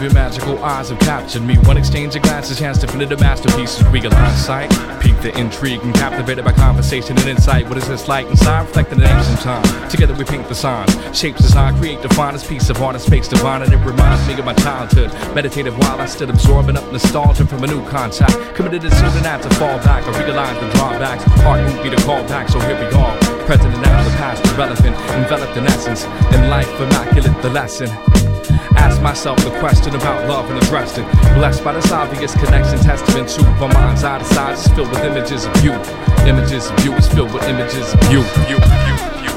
of your magical eyes have captured me. One exchange of glances, chance to finish the masterpieces. We got line sight, pique the intrigue, and captivated by conversation and insight. What is this like inside? Reflecting an ancient time. Together we paint the signs, shapes design, create the finest piece of art and space divine. And it reminds me of my childhood, meditative while I stood absorbing up nostalgia from a new contact. Committed to soon not to fall back or realize the drawbacks. Heart won't be the callback, so here we are. Present and now the past irrelevant, enveloped in essence. In life immaculate the lesson. Ask myself the question about love and addressed it. Blessed by this obvious connection, testament to my mind's eye to sides is filled with images of you. Images of you is filled with images of you.